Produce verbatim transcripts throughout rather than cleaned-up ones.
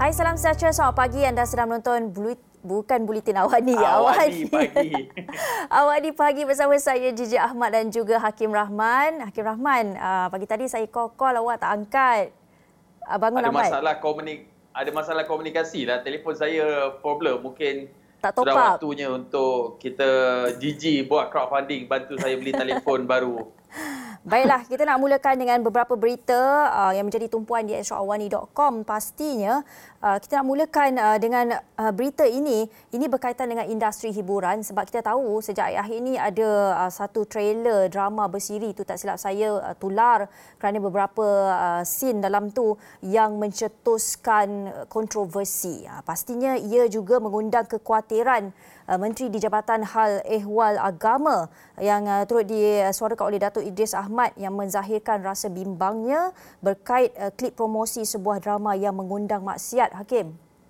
Hai, salam sejahtera, selamat pagi. Anda sedang menonton Bulit, bukan Buletin Awani. Awani pagi. Awani pagi bersama saya Gigi Ahmad dan juga Hakim Rahman. Hakim Rahman, uh, pagi tadi saya call-call awak tak angkat. Uh, bangun Ada lambat. masalah komunik ada masalah komunikasi lah. Telefon saya problem. Mungkin Tak top sudah up. waktunya untuk kita Gigi buat crowdfunding, bantu saya beli telefon baru. Baiklah, kita nak mulakan dengan beberapa berita uh, yang menjadi tumpuan di astro awani dot com. Pastinya uh, kita nak mulakan uh, dengan uh, berita ini. Ini berkaitan dengan industri hiburan sebab kita tahu sejak akhir ini ada uh, satu trailer drama bersiri, tu tak silap saya, uh, tular kerana beberapa uh, scene dalam tu yang mencetuskan kontroversi. Uh, pastinya ia juga mengundang kekhawatiran uh, Menteri di Jabatan Hal Ehwal Agama yang uh, turut disuarakan oleh Datuk Idris Ahmad yang menzahirkan rasa bimbangnya berkait uh, klip promosi sebuah drama yang mengundang maksiat. Hakim.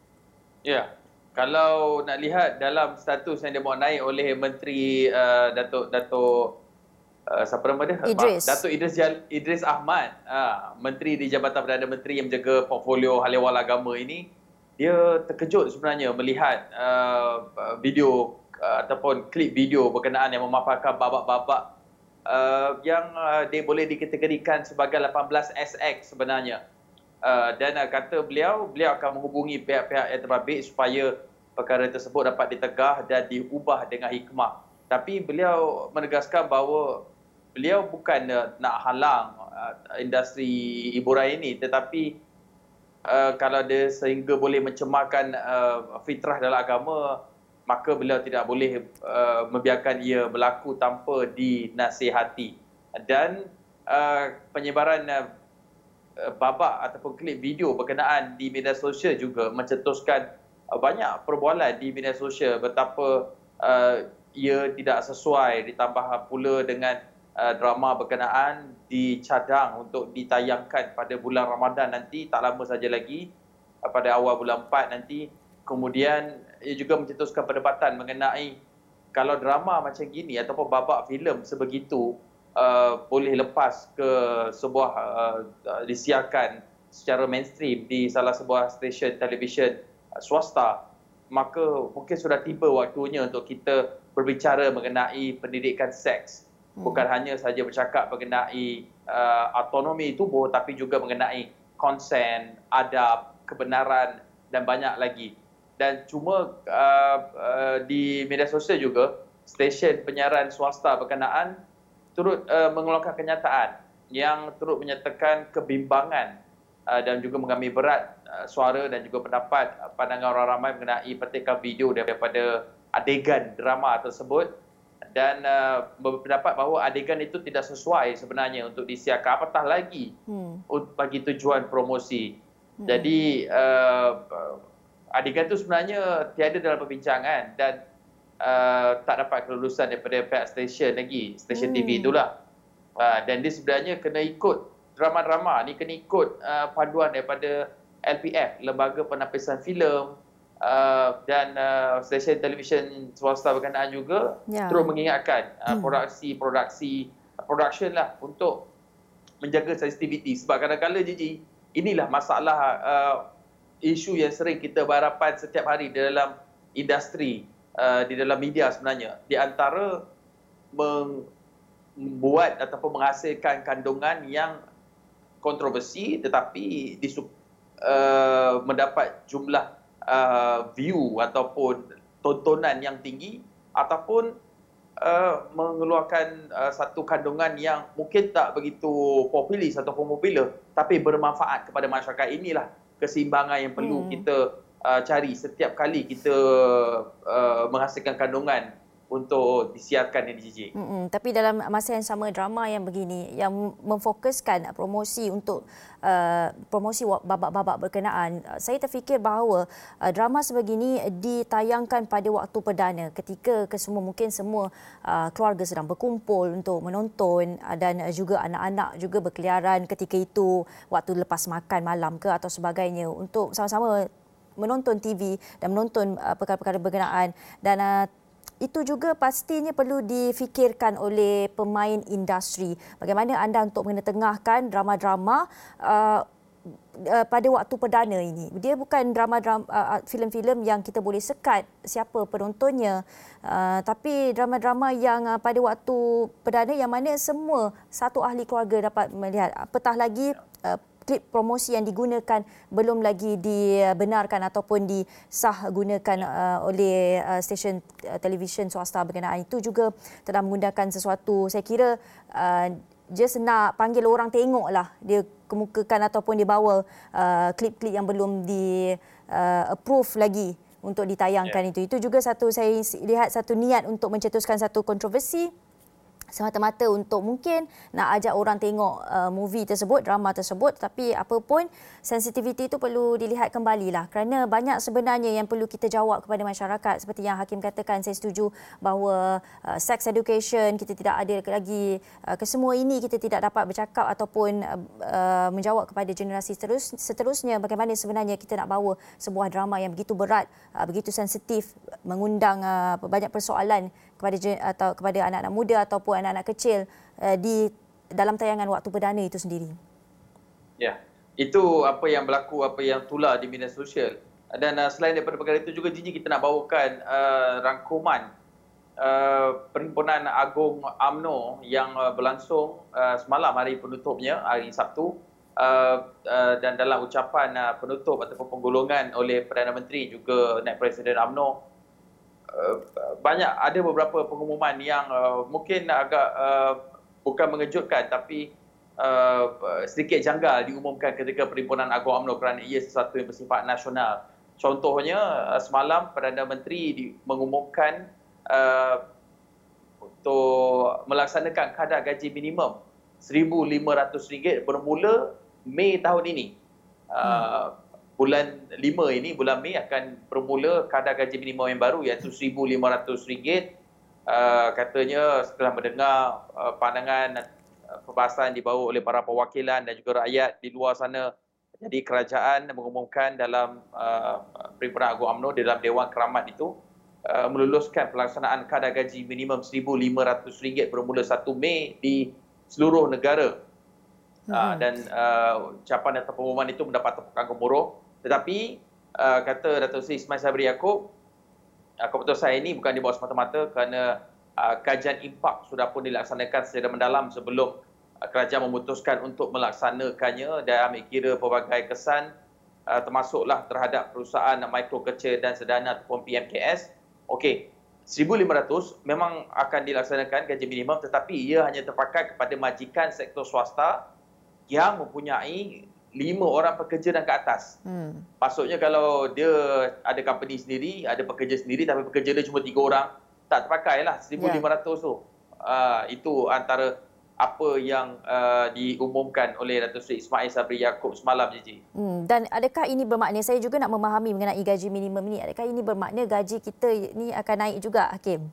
Ya, kalau nak lihat dalam status yang dibawa naik oleh Menteri uh, Datuk Datuk uh, siapa nama dia? Idris. Datuk Idris Idris Ahmad, uh, Menteri di Jabatan Perdana Menteri yang menjaga portfolio Hal Ehwal Agama ini, dia terkejut sebenarnya melihat uh, video uh, ataupun klip video berkenaan yang memaparkan babak-babak Uh, yang uh, dia boleh dikategorikan sebagai lapan belas S X sebenarnya. Uh, dan uh, kata beliau, beliau akan menghubungi pihak-pihak yang terbabit supaya perkara tersebut dapat ditegah dan diubah dengan hikmah. Tapi beliau menegaskan bahawa beliau bukan uh, nak halang uh, industri hiburan ini, tetapi uh, kalau dia sehingga boleh mencemarkan uh, fitrah dalam agama, maka beliau tidak boleh uh, membiarkan ia berlaku tanpa dinasihati. Dan uh, penyebaran uh, babak ataupun klip video berkenaan di media sosial juga mencetuskan uh, banyak perbualan di media sosial betapa uh, ia tidak sesuai, ditambah pula dengan uh, drama berkenaan dicadang untuk ditayangkan pada bulan Ramadan nanti, tak lama saja lagi, uh, pada awal bulan empat nanti. Kemudian ia juga mencetuskan perdebatan mengenai kalau drama macam gini ataupun babak filem sebegitu uh, boleh lepas ke sebuah uh, disiarkan secara mainstream di salah sebuah stesen televisyen uh, swasta, maka mungkin sudah tiba waktunya untuk kita berbicara mengenai pendidikan seks. Hmm. Bukan hanya saja bercakap mengenai uh, autonomi tubuh, tapi juga mengenai konsen, adab, kebenaran dan banyak lagi. Dan cuma uh, uh, di media sosial juga, stesen penyiaran swasta berkenaan turut uh, mengeluarkan kenyataan yang turut menyatakan kebimbangan uh, dan juga mengambil berat uh, suara dan juga pendapat uh, pandangan orang ramai mengenai petikan video daripada adegan drama tersebut, dan uh, berpendapat bahawa adegan itu tidak sesuai sebenarnya untuk disiarkan, apatah lagi hmm. bagi tujuan promosi. Hmm. Jadi uh, adegan itu sebenarnya tiada dalam perbincangan dan uh, tak dapat kelulusan daripada pihak stesen lagi, stesen hmm. T V itulah. Uh, dan dia sebenarnya kena ikut drama-drama ni, kena ikut uh, panduan daripada L P F, Lembaga Penapisan Filem, uh, dan uh, stesen televisyen swasta berkenaan juga yeah. terus mengingatkan uh, hmm. produksi-produksi production lah untuk menjaga sensitiviti. Sebab kadang-kadang Gigi, inilah masalah uh, isu yang sering kita berhadapan setiap hari di dalam industri, uh, di dalam media sebenarnya. Di antara membuat ataupun menghasilkan kandungan yang kontroversi tetapi disu- uh, mendapat jumlah uh, view ataupun tontonan yang tinggi, ataupun uh, mengeluarkan uh, satu kandungan yang mungkin tak begitu populis ataupun popular tapi bermanfaat kepada masyarakat. Inilah keseimbangan yang perlu hmm. kita uh, cari setiap kali kita uh, menghasilkan kandungan untuk disiarkan di Gigi. Hmm, tapi dalam masa yang sama, drama yang begini yang memfokuskan promosi untuk uh, promosi babak-babak berkenaan, saya terfikir bahawa uh, drama sebegini ditayangkan pada waktu perdana ketika kesemua mungkin semua uh, keluarga sedang berkumpul untuk menonton, uh, dan juga anak-anak juga berkeliaran ketika itu waktu lepas makan malam ke atau sebagainya untuk sama-sama menonton T V dan menonton uh, perkara-perkara berkenaan. Dan uh, itu juga pastinya perlu difikirkan oleh pemain industri. Bagaimana anda untuk mengetengahkan drama-drama uh, uh, pada waktu perdana ini. Dia bukan drama-drama uh, filem-filem yang kita boleh sekat siapa penontonnya, uh, tapi drama-drama yang uh, pada waktu perdana yang mana semua satu ahli keluarga dapat melihat. Apatah lagi uh, klip promosi yang digunakan belum lagi dibenarkan ataupun disah gunakan uh, oleh uh, stesen uh, televisyen swasta berkenaan. Itu juga telah menggunakan sesuatu, saya kira uh, just nak panggil orang tengok lah, dia kemukakan ataupun dia bawa uh, klip-klip yang belum di uh, approve lagi untuk ditayangkan. Yeah. itu. Itu juga satu, saya lihat satu niat untuk mencetuskan satu kontroversi semata-mata untuk mungkin nak ajak orang tengok uh, movie tersebut, drama tersebut, tapi apa pun sensitiviti itu perlu dilihat kembali lah, kerana banyak sebenarnya yang perlu kita jawab kepada masyarakat. Seperti yang Hakim katakan, saya setuju bahawa uh, sex education kita tidak ada lagi, uh, kesemua ini kita tidak dapat bercakap ataupun uh, uh, menjawab kepada generasi terus, seterusnya bagaimana sebenarnya kita nak bawa sebuah drama yang begitu berat, uh, begitu sensitif, mengundang uh, banyak persoalan kepada atau kepada anak-anak muda ataupun anak-anak kecil uh, di dalam tayangan waktu perdana itu sendiri. Ya, itu apa yang berlaku, apa yang tular di media sosial. Dan uh, selain daripada perkara itu juga, Gigi, kita nak bawakan uh, rangkuman uh, Perhimpunan Agung U M N O yang uh, berlangsung uh, semalam hari penutupnya, hari Sabtu. Uh, uh, dan dalam ucapan uh, penutup ataupun penggolongan oleh Perdana Menteri juga Naib Presiden U M N O, Uh, banyak ada beberapa pengumuman yang uh, mungkin agak uh, bukan mengejutkan, tapi uh, sedikit janggal diumumkan ketika Perhimpunan Agung U M N O kerana ia sesuatu yang bersifat nasional. Contohnya, uh, semalam Perdana Menteri mengumumkan uh, untuk melaksanakan kadar gaji minimum seribu lima ratus ringgit bermula Mei tahun ini. Uh, hmm. Bulan lima ini, bulan Mei akan bermula kadar gaji minimum yang baru, iaitu seribu lima ratus ringgit. Uh, katanya setelah mendengar uh, pandangan uh, perbahasan dibawa oleh para perwakilan dan juga rakyat di luar sana, jadi kerajaan mengumumkan dalam uh, Perhimpunan Agung U M N O di dalam Dewan Keramat itu uh, meluluskan pelaksanaan kadar gaji minimum seribu lima ratus ringgit bermula satu Mei di seluruh negara. Hmm. Uh, dan uh, ucapan atau pengumuman itu mendapat tepukan gemuruh. Tetapi uh, kata Datuk Seri Ismail Sabri Yaakob, uh, keputusan ini bukan dibawa semata-mata kerana uh, kajian impak sudah pun dilaksanakan secara mendalam sebelum uh, kerajaan memutuskan untuk melaksanakannya dan ambil kira pelbagai kesan, uh, termasuklah terhadap perusahaan mikro, kecil dan sederhana ataupun P M K S. Okey, seribu lima ratus memang akan dilaksanakan gaji minimum, tetapi ia hanya terpakai kepada majikan sektor swasta yang mempunyai lima orang pekerja dan ke atas. Hmm. Maksudnya kalau dia ada company sendiri, ada pekerja sendiri, tapi pekerja dia cuma tiga orang, tak terpakai lah seribu lima ratus yeah. tu. Uh, itu antara apa yang uh, diumumkan oleh Datuk Seri Ismail Sabri Yaakob semalam, Gigi. Hmm. Dan adakah ini bermakna, saya juga nak memahami mengenai gaji minimum ini, adakah ini bermakna gaji kita ni akan naik juga, Hakim?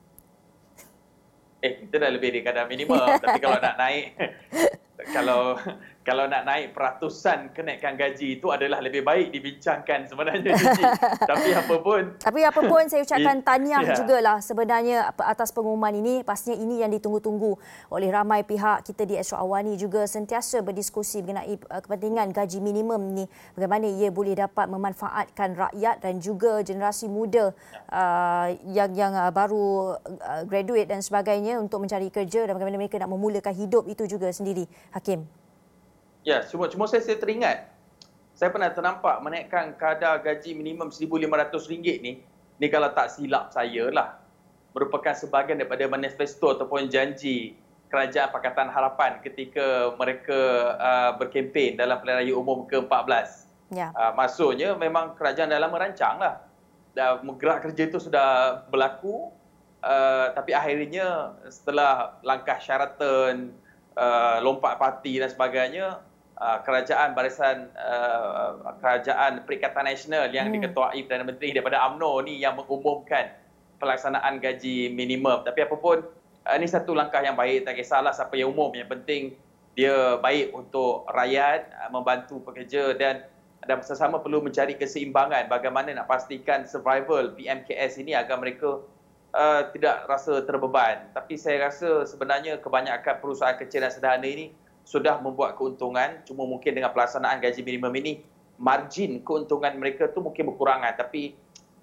Eh, kita dah lebih dari kadar minimum. Tapi kalau nak naik, kalau kalau nak naik peratusan kenaikan gaji itu adalah lebih baik dibincangkan sebenarnya. Tapi apa pun. Tapi apa pun saya ucapkan tahniah yeah. jugalah sebenarnya atas pengumuman ini. Pastinya ini yang ditunggu-tunggu oleh ramai pihak. Kita di Astro Awani juga sentiasa berdiskusi mengenai kepentingan gaji minimum ni. Bagaimana ia boleh dapat memanfaatkan rakyat dan juga generasi muda uh, yang yang uh, baru uh, graduate dan sebagainya untuk mencari kerja, dan bagaimana mereka nak memulakan hidup itu juga sendiri, Hakim. Ya, cuma cuma saya, saya teringat, saya pernah ternampak menaikkan kadar gaji minimum seribu lima ratus ringgit ni, ni kalau tak silap saya lah, merupakan sebahagian daripada manifesto ataupun janji Kerajaan Pakatan Harapan ketika mereka uh, berkempen dalam Pilihan Raya Umum ke empat belas. Ya. Uh, maksudnya memang kerajaan dah lama rancang lah. Dah gerak kerja itu sudah berlaku, uh, tapi akhirnya setelah langkah Sheraton, uh, lompat parti dan sebagainya, Uh, kerajaan barisan uh, kerajaan Perikatan Nasional yang hmm. diketuai Perdana Menteri daripada U M N O ni yang mengumumkan pelaksanaan gaji minimum. Tapi apapun, uh, ini satu langkah yang baik, tak kisahlah siapa yang umum, yang penting dia baik untuk rakyat, uh, membantu pekerja, dan dan bersama perlu mencari keseimbangan bagaimana nak pastikan survival P M K S ini agar mereka uh, tidak rasa terbeban. Tapi saya rasa sebenarnya kebanyakan perusahaan kecil dan sederhana ini sudah membuat keuntungan, cuma mungkin dengan pelaksanaan gaji minimum ini margin keuntungan mereka tu mungkin berkurangan, tapi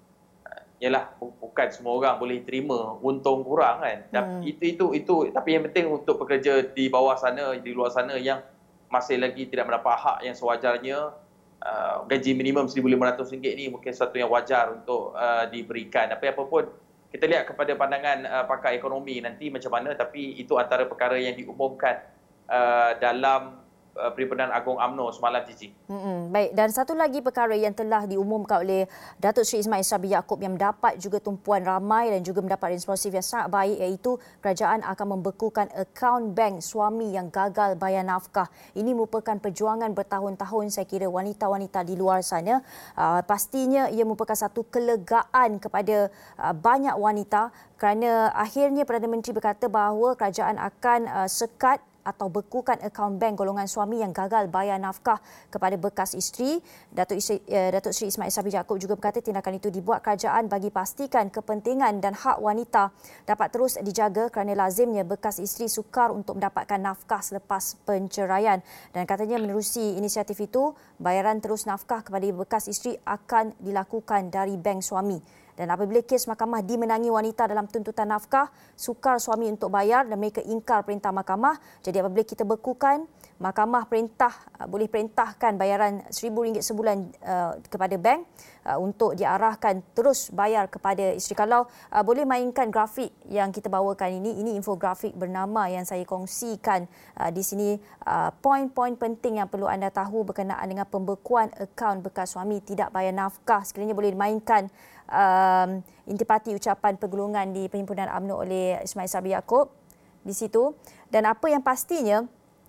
yalah bukan semua orang boleh terima untung kurang kan. Hmm. Itu itu itu tapi yang penting untuk pekerja di bawah sana, di luar sana yang masih lagi tidak mendapat hak yang sewajarnya, uh, gaji minimum seribu lima ratus ringgit ni mungkin satu yang wajar untuk uh, diberikan. Tapi apapun kita lihat kepada pandangan uh, pakar ekonomi nanti macam mana, tapi itu antara perkara yang diumumkan uh, dalam Uh, Perhimpunan Agung U M N O semalam, Cici. Hmm, baik, dan satu lagi perkara yang telah diumumkan oleh Datuk Seri Ismail Sabri Yaakob yang mendapat juga tumpuan ramai dan juga mendapat responsif yang sangat baik, iaitu kerajaan akan membekukan akaun bank suami yang gagal bayar nafkah. Ini merupakan perjuangan bertahun-tahun saya kira wanita-wanita di luar sana. Uh, pastinya ia merupakan satu kelegaan kepada uh, banyak wanita kerana akhirnya Perdana Menteri berkata bahawa kerajaan akan uh, sekat atau bekukan akaun bank golongan suami yang gagal bayar nafkah kepada bekas isteri. Datuk Seri, uh, Datuk Seri Ismail Sabri Yaakob juga berkata tindakan itu dibuat kerajaan bagi pastikan kepentingan dan hak wanita dapat terus dijaga kerana lazimnya bekas isteri sukar untuk mendapatkan nafkah selepas penceraian. Dan katanya menerusi inisiatif itu, bayaran terus nafkah kepada bekas isteri akan dilakukan dari bank suami. Dan apabila kes mahkamah dimenangi wanita dalam tuntutan nafkah, sukar suami untuk bayar dan mereka ingkar perintah mahkamah. Jadi apabila kita bekukan, mahkamah perintah boleh perintahkan bayaran seribu ringgit sebulan uh, kepada bank uh, untuk diarahkan terus bayar kepada isteri. Kalau uh, boleh mainkan grafik yang kita bawakan ini, ini infografik bernama yang saya kongsikan uh, di sini. Uh, poin-poin penting yang perlu anda tahu berkenaan dengan pembekuan akaun bekas suami tidak bayar nafkah. Sekiranya boleh dimainkan Um, intipati ucapan pergulungan di Perhimpunan U M N O oleh Ismail Sabri Yaakob di situ. Dan apa yang pastinya,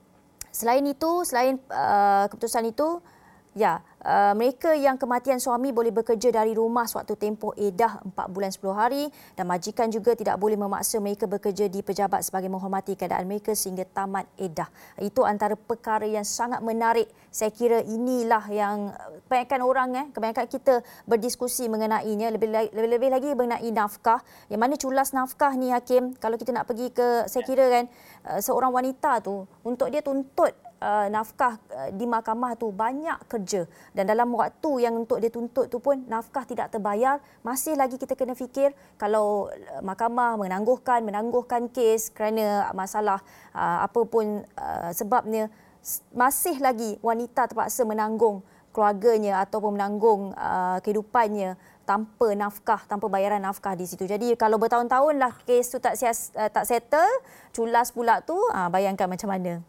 selain itu, selain uh, keputusan itu, ya, uh, mereka yang kematian suami boleh bekerja dari rumah sewaktu tempoh edah empat bulan sepuluh hari dan majikan juga tidak boleh memaksa mereka bekerja di pejabat sebagai menghormati keadaan mereka sehingga tamat edah. Itu antara perkara yang sangat menarik. Saya kira inilah yang kebanyakan orang, eh, kebanyakan kita berdiskusi mengenainya, lebih-lebih lagi mengenai nafkah. Yang mana culas nafkah ni, Hakim, kalau kita nak pergi ke, saya kira kan, uh, seorang wanita tu, untuk dia tuntut Uh, nafkah uh, di mahkamah tu banyak kerja, dan dalam waktu yang untuk dia tuntut tu pun nafkah tidak terbayar. Masih lagi kita kena fikir kalau uh, mahkamah menangguhkan menangguhkan kes kerana masalah uh, apa pun uh, sebabnya, masih lagi wanita terpaksa menanggung keluarganya ataupun menanggung uh, kehidupannya tanpa nafkah, tanpa bayaran nafkah di situ. Jadi kalau bertahun-tahun lah kes tu tak sias, uh, tak settle, culas pula tu, uh, bayangkan macam mana.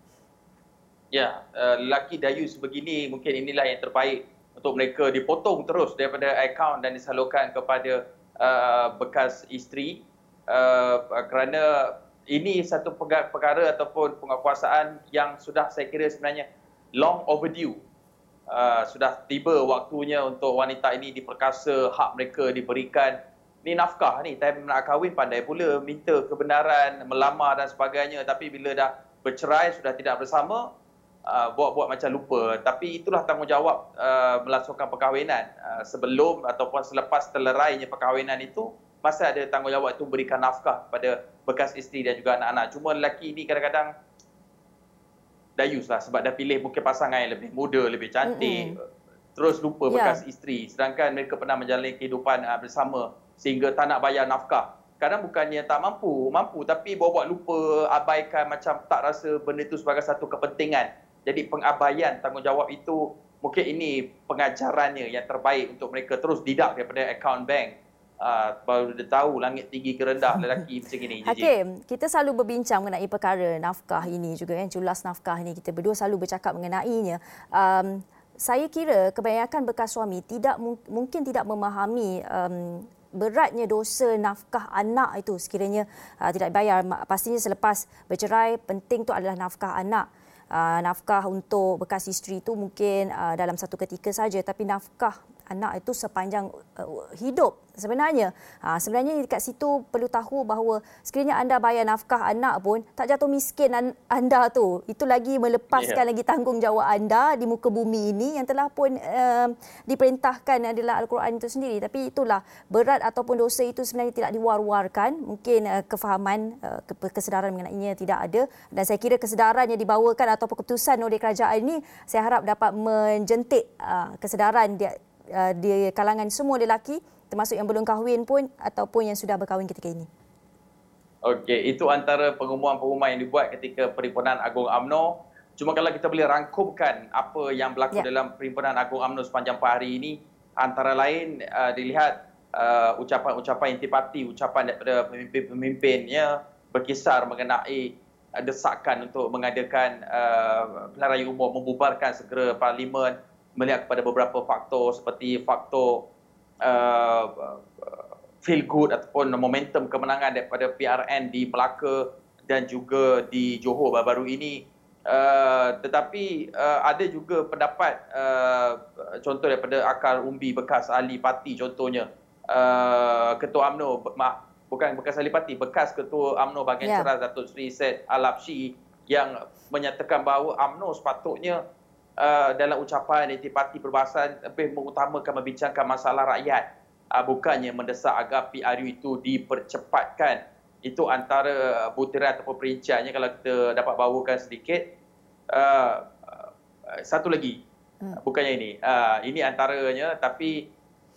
Ya, uh, lelaki dayus begini mungkin inilah yang terbaik untuk mereka dipotong terus daripada akaun dan disalurkan kepada uh, bekas isteri, uh, kerana ini satu perkara ataupun penguasaan yang sudah saya kira sebenarnya long overdue. Uh, sudah tiba waktunya untuk wanita ini diperkasa, hak mereka diberikan. Ni nafkah ni, time nak kahwin pandai pula minta kebenaran, melamar dan sebagainya, tapi bila dah bercerai, sudah tidak bersama, Uh, buat-buat macam lupa. Tapi itulah tanggungjawab uh, melangsungkan perkahwinan. Uh, sebelum ataupun selepas telerainya perkahwinan itu, masih ada tanggungjawab itu berikan nafkah pada bekas isteri dan juga anak-anak. Cuma lelaki ini kadang-kadang dayus lah, sebab dah pilih mungkin pasangan yang lebih muda, lebih cantik, mm-hmm. terus lupa bekas yeah. isteri. Sedangkan mereka pernah menjalani kehidupan uh, bersama sehingga tak nak bayar nafkah. Kadang bukannya tak mampu, mampu tapi buat-buat lupa, abaikan, macam tak rasa benda itu sebagai satu kepentingan. Jadi pengabaian tanggungjawab itu, mungkin ini pengajarannya yang terbaik untuk mereka terus didak daripada akaun bank. Uh, baru dia tahu langit tinggi ke rendah lelaki macam ini. Hakim, kita selalu berbincang mengenai perkara nafkah ini juga, kan, culas nafkah ini. Kita berdua selalu bercakap mengenainya. Um, saya kira kebanyakan bekas suami tidak mungkin tidak memahami um, beratnya dosa nafkah anak itu sekiranya uh, tidak dibayar. Pastinya selepas bercerai, penting tu adalah nafkah anak. Uh, nafkah untuk bekas isteri itu mungkin uh, dalam satu ketika saja, tapi nafkah anak itu sepanjang uh, hidup. Sebenarnya, ha, sebenarnya dekat situ perlu tahu bahawa sekiranya anda bayar nafkah anak pun, tak jatuh miskin anda tu. Itu lagi melepaskan yeah. lagi tanggungjawab anda di muka bumi ini yang telah pun uh, diperintahkan adalah Al-Quran itu sendiri. Tapi itulah, berat ataupun dosa itu sebenarnya tidak diwar-warkan. Mungkin uh, kefahaman, uh, kesedaran mengenainya tidak ada. Dan saya kira kesedaran yang dibawakan atau keputusan oleh kerajaan ini, saya harap dapat menjentik uh, kesedaran di, uh, di kalangan semua lelaki, termasuk yang belum kahwin pun ataupun yang sudah berkahwin ketika ini. Okey, itu antara pengumuman-pengumuman yang dibuat ketika Perhimpunan Agung U M N O. Cuma kalau kita boleh rangkumkan apa yang berlaku ya. dalam Perhimpunan Agung U M N O sepanjang hari ini, antara lain uh, dilihat uh, ucapan-ucapan intipati, ucapan daripada pemimpin-pemimpinnya berkisar mengenai uh, desakan untuk mengadakan uh, pilihan raya umum, membubarkan segera Parlimen, melihat kepada beberapa faktor seperti faktor Uh, feel good ataupun momentum kemenangan daripada P R N di Melaka dan juga di Johor baru-baru ini. Uh, tetapi uh, ada juga pendapat uh, contoh daripada akar umbi bekas ahli parti, contohnya uh, Ketua U M N O, maaf, bukan bekas ahli parti, bekas Ketua U M N O Bahagian yeah. Ceras Datuk Seri Said Al-Habsyi yang menyatakan bahawa U M N O sepatutnya Uh, dalam ucapan intipati perbahasan lebih mengutamakan membincangkan masalah rakyat, uh, bukannya mendesak agar P R U itu dipercepatkan. Itu antara butiran atau perinciannya kalau kita dapat bawakan sedikit. Uh, uh, satu lagi, hmm. bukannya ini. Uh, ini antaranya, tapi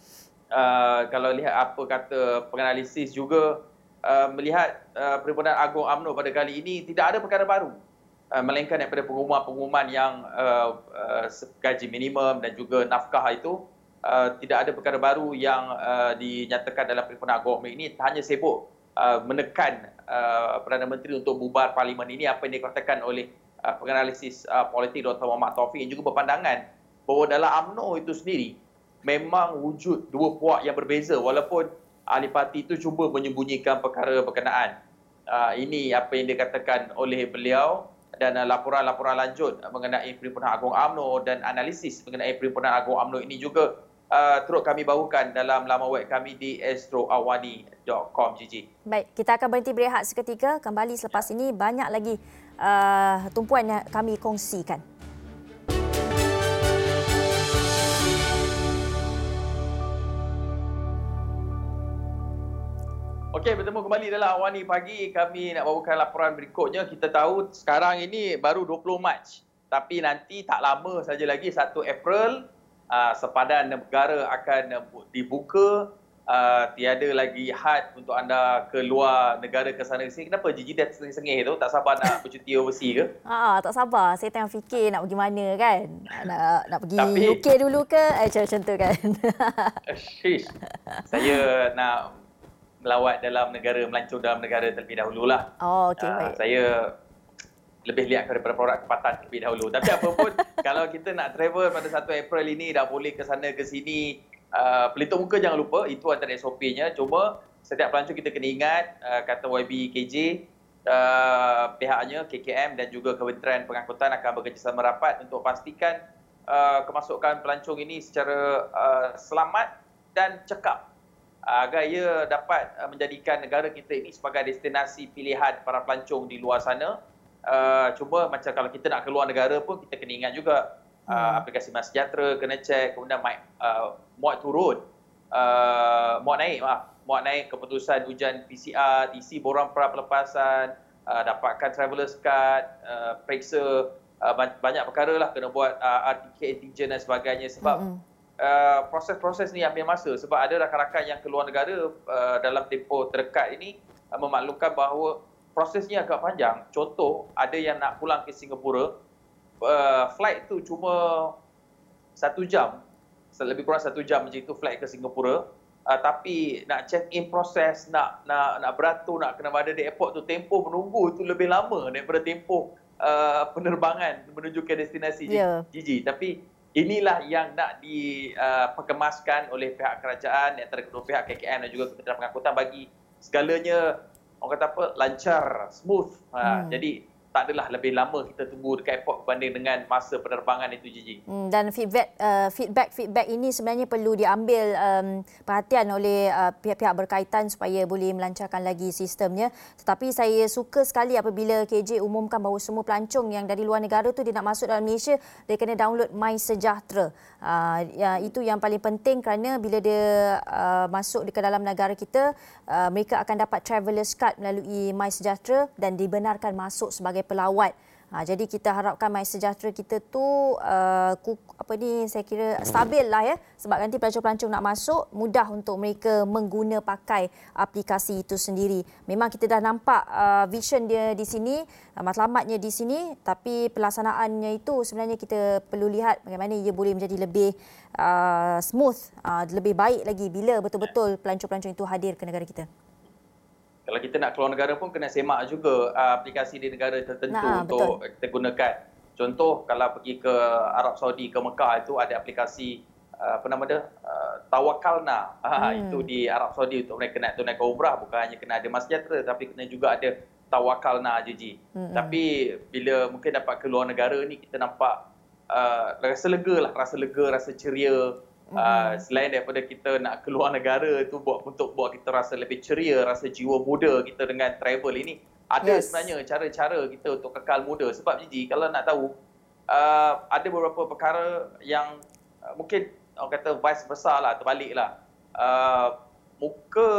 uh, kalau lihat apa kata penganalisis juga, uh, melihat uh, Perhimpunan Agung U M N O pada kali ini tidak ada perkara baru. Uh, melainkan daripada pengumuman-pengumuman yang uh, uh, gaji minimum dan juga nafkah itu, uh, tidak ada perkara baru yang uh, dinyatakan dalam Perhimpunan Agung U M N O ini, hanya sibuk uh, menekan uh, Perdana Menteri untuk bubar Parlimen ini. Apa yang dikatakan oleh uh, penganalisis uh, politik Doktor Muhammad Taufik yang juga berpandangan bahawa dalam U M N O itu sendiri memang wujud dua puak yang berbeza, walaupun ahli parti itu cuba menyembunyikan perkara berkenaan. Uh, ini apa yang dikatakan oleh beliau. Dan laporan-laporan lanjut mengenai Perhimpunan Agung U M N O dan analisis mengenai Perhimpunan Agung U M N O ini juga uh, turut kami bawakan dalam laman web kami di astro awani dot com. Gigi. Baik, kita akan berhenti berehat seketika. Kembali selepas ini banyak lagi uh, tumpuan yang kami kongsikan. Okey, bertemu kembali dalam Awani Pagi. Kami nak bawakan laporan berikutnya. Kita tahu sekarang ini baru dua puluh Mac. Tapi nanti tak lama saja lagi, satu April, uh, sepadan negara akan dibuka. Uh, tiada lagi had untuk anda keluar negara ke sana ke sini. Kenapa Gigi dah sengih tu? Tak sabar nak bercuti overseas ke? Ah, tak sabar. Saya tengah fikir nak pergi mana kan. Nak nak pergi Tapi, U K dulu ke? Eh, macam tu kan. Shish. Saya nak melawat dalam negara, melancong dalam negara terlebih dahululah. Oh, okey, uh, baik. Saya lebih lihat kepada produk tempatan terlebih dahulu. Tapi apa pun, kalau kita nak travel pada satu April ini, dah boleh ke sana ke sini, uh, pelitup muka jangan lupa, itu antara S O P-nya. Cuma setiap pelancong kita kena ingat, uh, kata Y B K J, uh, pihaknya K K M dan juga Kementerian Pengangkutan akan bekerjasama rapat untuk pastikan uh, kemasukan pelancong ini secara uh, selamat dan cekap, agar ia dapat menjadikan negara kita ini sebagai destinasi pilihan para pelancong di luar sana. Uh, cuma macam kalau kita nak keluar negara pun, kita kena ingat juga uh, hmm. aplikasi MySejahtera kena cek, kemudian uh, muat turun, uh, muat naik, maaf, muat naik keputusan ujian P C R, T C borang pra pelepasan, uh, dapatkan travelers card, uh, periksa, uh, banyak perkara lah kena buat, uh, R T K antigen dan sebagainya. Sebab hmm. Uh, proses-proses ni ambil masa, sebab ada rakan-rakan yang keluar negara uh, dalam tempoh terdekat ini uh, memaklumkan bahawa prosesnya agak panjang. Contoh, ada yang nak pulang ke Singapura, uh, flight tu cuma satu jam, lebih kurang satu jam macam itu flight ke Singapura. Uh, tapi nak check in proses, nak nak nak beratur, nak kena berada di airport tu, tempoh menunggu tu lebih lama daripada tempoh uh, penerbangan menuju ke destinasi yeah. Gigi. Tapi inilah yang nak diperkemaskan uh, oleh pihak kerajaan, antara kedua pihak K K M dan juga Kementerian Pengangkutan, bagi segalanya, orang kata apa, lancar, smooth. Hmm. Ha, jadi tak adalah lebih lama kita tunggu dekat airport berbanding dengan masa penerbangan itu, Gigi. Hmm, dan feedback uh, feedback feedback ini sebenarnya perlu diambil um, perhatian oleh uh, pihak-pihak berkaitan supaya boleh melancarkan lagi sistemnya. Tetapi saya suka sekali apabila K J umumkan bahawa semua pelancong yang dari luar negara tu dia nak masuk dalam Malaysia, dia kena download MySejahtera. Uh, ya, itu yang paling penting kerana bila dia uh, masuk ke dalam negara kita, uh, mereka akan dapat traveller's card melalui MySejahtera dan dibenarkan masuk sebagai pelawat. Ha, jadi kita harapkan MySejahtera kita tu uh, apa ni saya kira stabil lah ya, sebab nanti pelancong-pelancong nak masuk mudah untuk mereka mengguna pakai aplikasi itu sendiri. Memang kita dah nampak uh, vision dia di sini, uh, matlamatnya di sini, tapi pelaksanaannya itu sebenarnya kita perlu lihat bagaimana ia boleh menjadi lebih uh, smooth, uh, lebih baik lagi bila betul-betul pelancong-pelancong itu hadir ke negara kita. Kalau kita nak keluar negara pun kena semak juga uh, aplikasi di negara tertentu nah, untuk betul. kita gunakan. Contoh kalau pergi ke Arab Saudi, ke Mekah, itu ada aplikasi uh, apa nama dia? Uh, Tawakalna. Hmm. Itu di Arab Saudi untuk mereka nak tunaikan umrah, bukan hanya kena ada MySejahtera tapi kena juga ada Tawakalna, Gigi. Hmm. Tapi bila mungkin dapat keluar negara ni kita nampak uh, rasa lega lah, rasa lega, rasa ceria. Uh, selain daripada kita nak keluar negara itu buat untuk buat kita rasa lebih ceria, rasa jiwa muda kita dengan travel ini, ada yes. sebenarnya cara-cara kita untuk kekal muda. Sebab Gigi, kalau nak tahu, uh, ada beberapa perkara yang uh, mungkin orang kata vice versa lah, terbalik lah. Uh, muka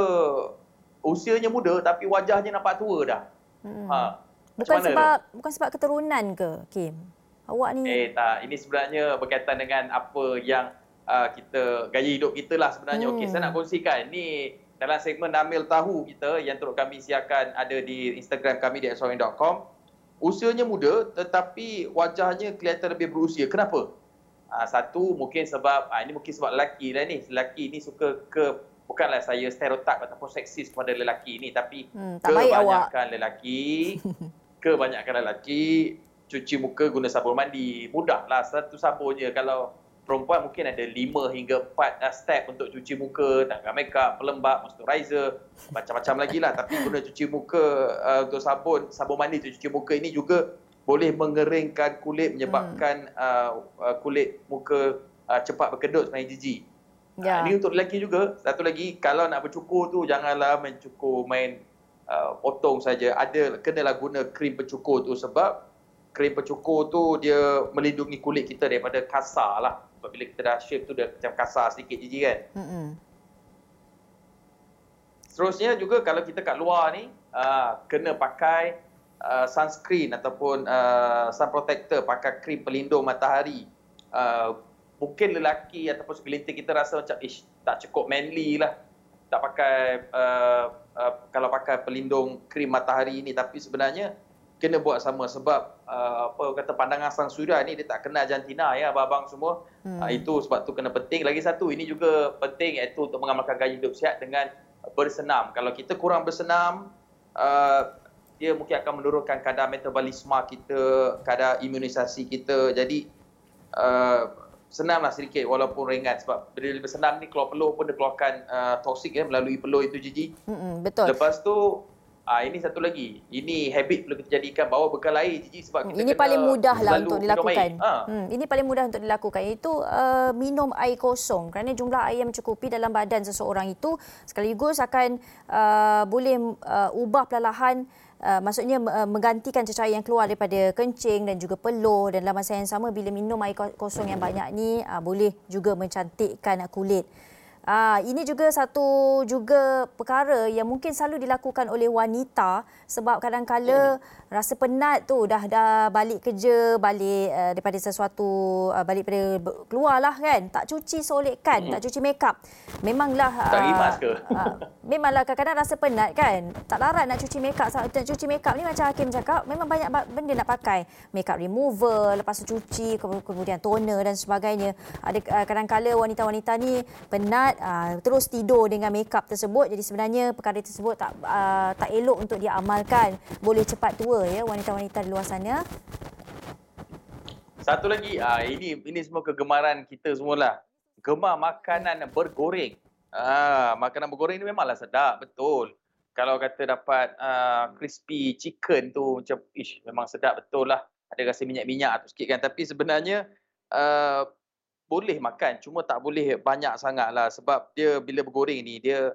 usianya muda tapi wajahnya nampak tua dah. Hmm. Ha, bukan sebab tu? bukan sebab keturunan ke, Kim? Awak ni Eh tak, ini sebenarnya berkaitan dengan apa yang Uh, kita gaya hidup kita lah sebenarnya. Hmm. Okey, saya nak kongsikan ni dalam segmen Namil Tahu kita yang turut kami siarkan ada di Instagram kami di explorering dot com. Usianya muda tetapi wajahnya kelihatan lebih berusia. Kenapa? Uh, satu mungkin sebab uh, ini mungkin sebab lelaki lah ni. Lelaki ni suka ke, bukanlah saya stereotip ataupun seksis kepada lelaki ni, tapi hmm, kebanyakan lelaki kebanyakan lelaki cuci muka guna sabun mandi. Mudahlah, satu sabun je. Kalau perempuan mungkin ada lima hingga empat step untuk cuci muka, tanggal makeup, pelembap, moisturizer, macam-macam lagi lah. Tapi guna cuci muka uh, untuk sabun, sabun mandi untuk cuci muka ini juga boleh mengeringkan kulit, menyebabkan hmm. uh, uh, kulit muka uh, cepat berkedut sebenarnya, Gigi. Ya. Uh, ini untuk lelaki juga. Satu lagi, kalau nak bercukur tu janganlah mencukur main uh, potong saja. Ada kenalah guna krim pencukur tu, sebab krim pencukur tu dia melindungi kulit kita daripada kasar lah. Sebab bila kita dah shave tu dia macam kasar sedikit, Gigi, kan. Mm-hmm. Seterusnya juga kalau kita kat luar ni, uh, kena pakai uh, sunscreen ataupun uh, sun protector, pakai krim pelindung matahari. Uh, mungkin lelaki ataupun segelintir kita rasa macam, ish, tak cukup manly lah. Tak pakai, uh, uh, kalau pakai pelindung krim matahari ni. Tapi sebenarnya, kena buat sama sebab uh, apa kata pandangan sang suria ni dia tak kenal jantina ya abang-abang semua. Hmm. Uh, itu sebab tu kena penting. Lagi satu, ini juga penting iaitu untuk mengamalkan gaya hidup sihat dengan bersenam. Kalau kita kurang bersenam, uh, dia mungkin akan menurunkan kadar metabolisme kita, kadar imunisasi kita. Jadi uh, senamlah sedikit walaupun ringan, sebab bila bersenam ni keluar peluh pun dia keluarkan uh, toksik ya melalui peluh itu, Gigi. Hmm, betul. Lepas tu Ah, ini satu lagi. Ini habit perlu kita jadikan, bawa bekal air, Gigi, sebab kita ini kena paling mudah lah untuk dilakukan. Ha. Hmm, ini paling mudah untuk dilakukan, iaitu uh, minum air kosong, kerana jumlah air yang mencukupi dalam badan seseorang itu sekaligus akan uh, boleh uh, ubah perlahan, uh, maksudnya uh, menggantikan cecair yang keluar daripada kencing dan juga peluh, dan dalam masa yang sama bila minum air kosong yang banyak ni uh, boleh juga mencantikkan kulit. Ah, ini juga satu juga perkara yang mungkin selalu dilakukan oleh wanita, sebab kadang-kala hmm. rasa penat tu dah dah balik kerja, balik uh, daripada sesuatu uh, balik daripada keluarlah kan, tak cuci solekan, hmm. tak cuci makeup. Memanglah tak rimas ke? Uh, memanglah kadang-kadang rasa penat kan, tak larat nak cuci makeup. Nak cuci makeup ni macam Hakim cakap, memang banyak benda nak pakai. Makeup remover, lepas tu cuci, kemudian toner dan sebagainya. Ada uh, kadang-kala wanita-wanita ni penat, Uh, terus tidur dengan makeup tersebut. Jadi sebenarnya perkara tersebut tak uh, tak elok untuk dia amalkan. Boleh cepat tua ya wanita-wanita di luar sana. Satu lagi, uh, ini ini semua kegemaran kita semualah. Gemar makanan bergoreng. Ah, makanan bergoreng ni memanglah sedap, betul. kalau kata dapat uh, crispy chicken tu macam ish, memang sedap betul lah. Ada rasa minyak-minyak tu sikit kan. Tapi sebenarnya uh, boleh makan, cuma tak boleh banyak sangat lah. Sebab dia bila bergoreng ni, dia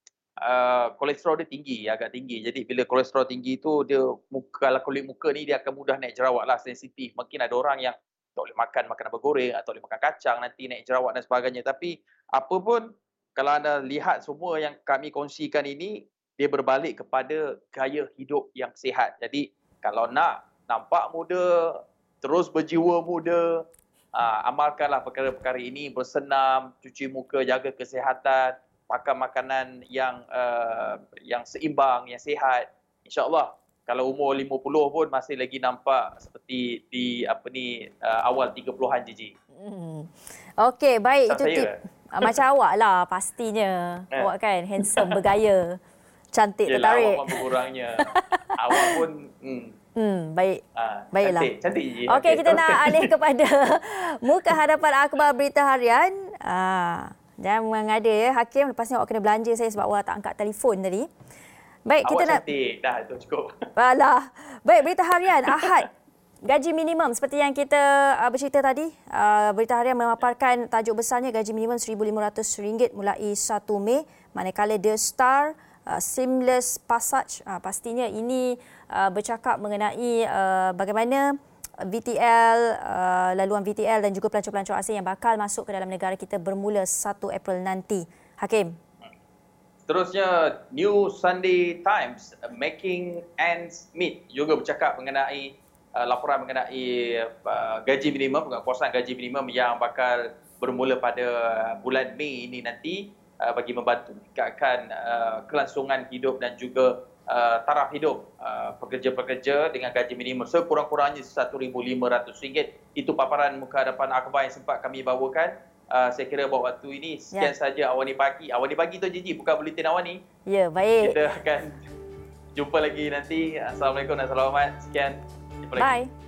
uh, kolesterol dia tinggi, agak tinggi. Jadi bila kolesterol tinggi tu, dia muka, kalau kulit muka ni dia akan mudah naik jerawat lah, sensitif. Mungkin ada orang yang tak boleh makan makanan bergoreng atau boleh makan kacang, nanti naik jerawat dan sebagainya. Tapi apa pun, kalau anda lihat semua yang kami kongsikan ini, dia berbalik kepada gaya hidup yang sihat. Jadi kalau nak nampak muda, terus berjiwa muda, uh, amalkanlah perkara-perkara ini, bersenam, cuci muka, jaga kesihatan, makan makanan yang uh, yang seimbang, yang sihat. InsyaAllah kalau umur lima puluh pun masih lagi nampak seperti di apa ni uh, awal tiga puluhan Gigi. Hmm. Okey, baik. Tak itu saya. tip. Macam awak lah pastinya. Eh. Awak kan handsome, bergaya, cantik, Yelah, tertarik. awak berkurangnya. Awak pun hmm. Hmm, baik. Ah, Baiklah. Cantik, cantik Gigi. Okey, Okay, kita nak alih kepada muka hadapan akhbar berita harian. Ah, jangan mengada ya Hakim, lepas ni awak kena belanja saya sebab awak tak angkat telefon tadi. Baik, awak kita nak cantik. Dah, itu cukup. Alah. Baik, berita harian Ahad. Gaji minimum seperti yang kita uh, bercerita tadi. Uh, berita harian memaparkan tajuk besarnya gaji minimum seribu lima ratus ringgit mulai satu Mei. Manakala The Star uh, Seamless Passage. Uh, pastinya ini uh, bercakap mengenai uh, bagaimana V T L, uh, laluan V T L dan juga pelancong-pelancong asing yang bakal masuk ke dalam negara kita bermula satu April nanti. Hakim. Seterusnya, New Sunday Times, Making Ends Meet juga bercakap mengenai uh, laporan mengenai uh, gaji minimum, penguasaan gaji minimum yang bakal bermula pada bulan Mei ini nanti uh, bagi membantu meningkatkan uh, kelangsungan hidup dan juga uh, taraf hidup uh, pekerja-pekerja dengan gaji minimum sekurang-kurangnya satu ribu lima ratus ringgit. Itu paparan muka hadapan akhbar yang sempat kami bawakan. Uh, saya kira buat waktu ini sekian ya. saja Awani Pagi. Awani Pagi tu Gigi, bukan buletin Awani. Ya, baik. Kita akan jumpa lagi nanti. Assalamualaikum dan selamat. Sekian. Jumpa lagi. Bye.